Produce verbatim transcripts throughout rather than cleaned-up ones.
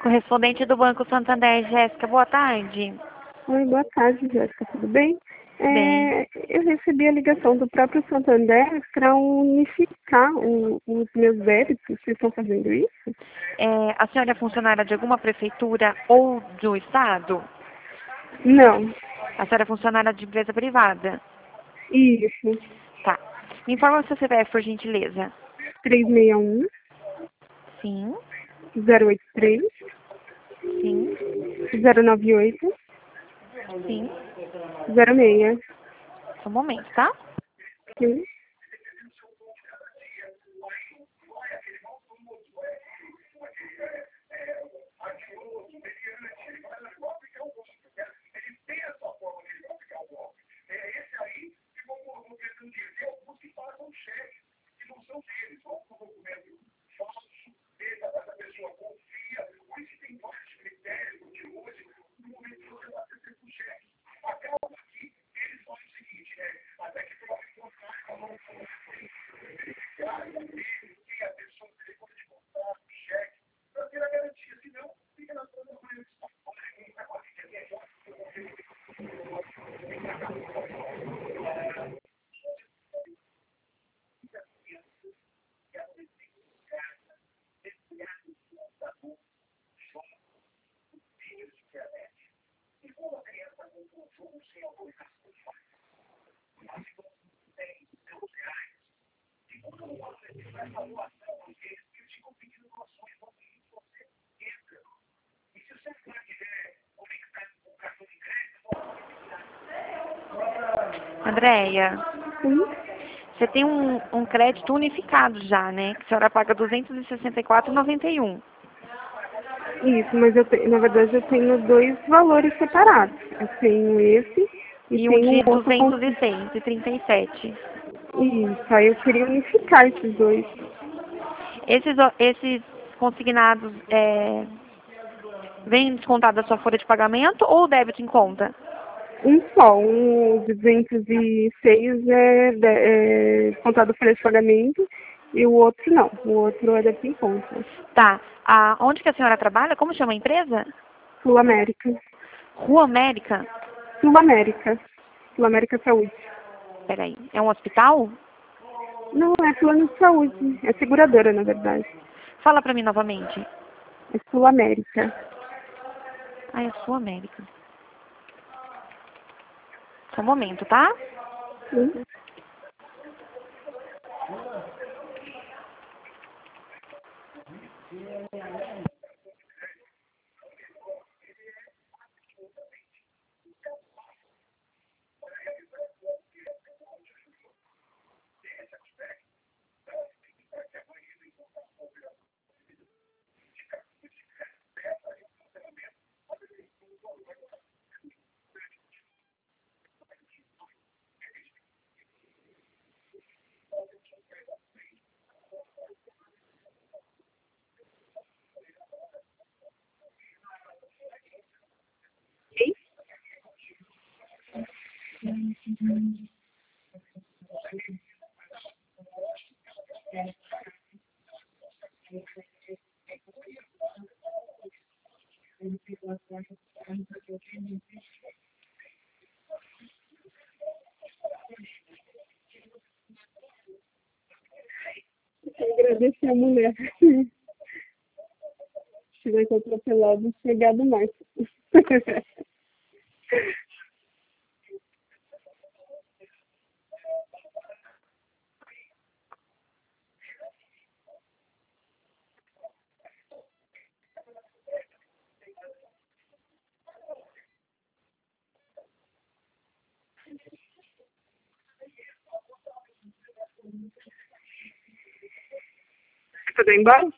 Correspondente do Banco Santander, Jéssica, boa tarde. Oi, boa tarde, Jéssica, tudo bem? Bem. É, eu recebi a ligação do próprio Santander para unificar o- os meus débitos. Vocês estão fazendo isso? É, a senhora é funcionária de alguma prefeitura ou do Estado? Não. A senhora é funcionária de empresa privada? Isso. Tá. Me informa o seu C P F, por gentileza. três seis um, Sim, zero oito três, sim, zero nove oito, sim. zero seis. Só um momento, tá? Sim. Andréia, Sim. você tem um, um crédito unificado já, né? Que a senhora paga duzentos e sessenta e quatro reais e noventa e um. Isso, mas eu tenho, na verdade eu tenho dois valores separados. Eu tenho esse e E um tenho um de outro com... duzentos e seis e trinta e sete. Isso, aí eu queria unificar esses dois. Esses, o- esses consignados é, vêm descontado da sua folha de pagamento ou débito em conta? Um só, um duzentos e seis é, de- é contado por esse pagamento e o outro não. O outro é daqui em conta. Tá. A, onde que a senhora trabalha? Como chama a empresa? Sul América. Rua América? Sul América. Sul América Saúde. Peraí. É um hospital? Não, é plano de saúde. É seguradora, na verdade. Fala pra mim novamente. É Sul América. Ah, é Sul América. Só um momento, tá? Sim. Eu agradecer a mulher. Se tivesse atropelado, chegado mais. Poder ir embora?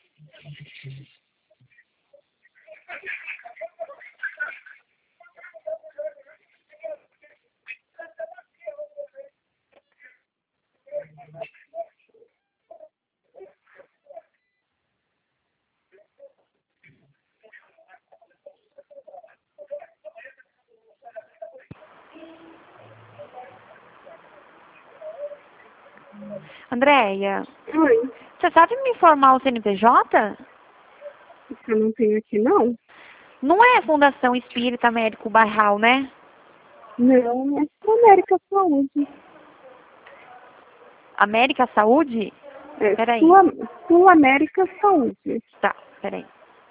Andréia, Oi. você sabe me informar o C N P J? Isso eu não tenho aqui, não. Não é Fundação Espírita Médico Bairral, né? Não, é América Saúde. América Saúde? É Peraí. Sul, Sul América Saúde. Tá, peraí.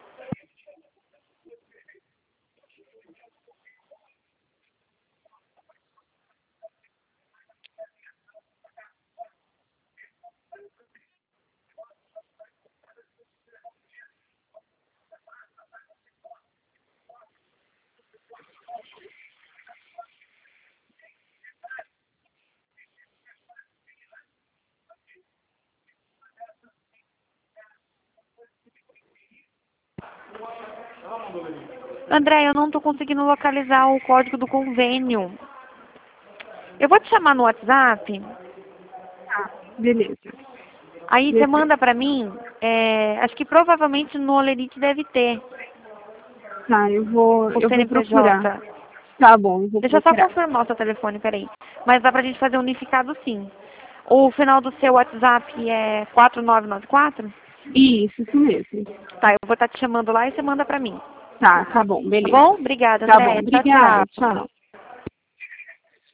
André, eu não estou conseguindo localizar o código do convênio. Eu vou te chamar no WhatsApp. Tá, beleza. Aí você Beleza. manda pra mim. É, acho que provavelmente no Olerite deve ter Tá, eu vou, o eu vou C N P procurar. J. Tá bom, eu vou Deixa eu só procurar. confirmar o seu telefone, peraí. Mas dá pra gente fazer unificado sim. O final do seu WhatsApp é quatro nove nove quatro? Isso, isso mesmo. Tá, eu vou estar te chamando lá e você manda pra mim. Tá, tá bom, Tá beleza. bom? Obrigada, Tá bom, André. Tchau, obrigada, tchau. tchau.